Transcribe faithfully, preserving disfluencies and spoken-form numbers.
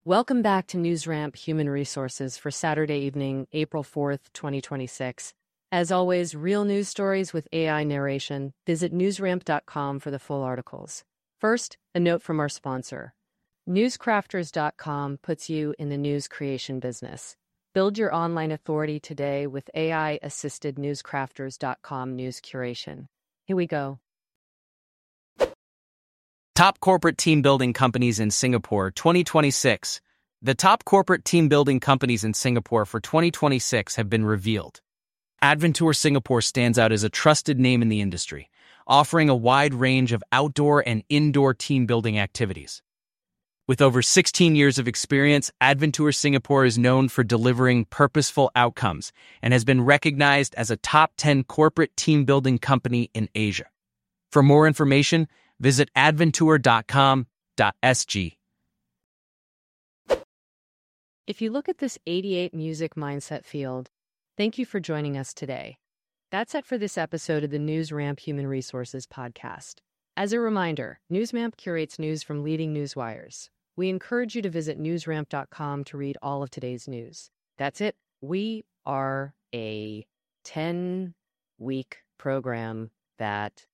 Welcome back to NewsRamp Human Resources for Saturday evening, April fourth, twenty twenty-six. As always, real news stories with A I narration. Visit newsramp dot com for the full articles. First, a note from our sponsor. newscrafters dot com puts you in the news creation business. Build your online authority today with A I-assisted newscrafters dot com news curation. Here we go. Top Corporate Team Building Companies in Singapore twenty twenty-six. The top corporate team building companies in Singapore for twenty twenty-six have been revealed. Adventure Singapore stands out as a trusted name in the industry, offering a wide range of outdoor and indoor team building activities. With over sixteen years of experience, Adventure Singapore is known for delivering purposeful outcomes and has been recognized as a top ten corporate team building company in Asia. For more information, visit adventure dot com dot s g. If you look at this eighty-eight music mindset field, thank you for joining us today. That's it for this episode of the NewsRamp Human Resources podcast. As a reminder, NewsRamp curates news from leading news wires. We encourage you to visit newsramp dot com to read all of today's news. That's it. We are a ten-week program that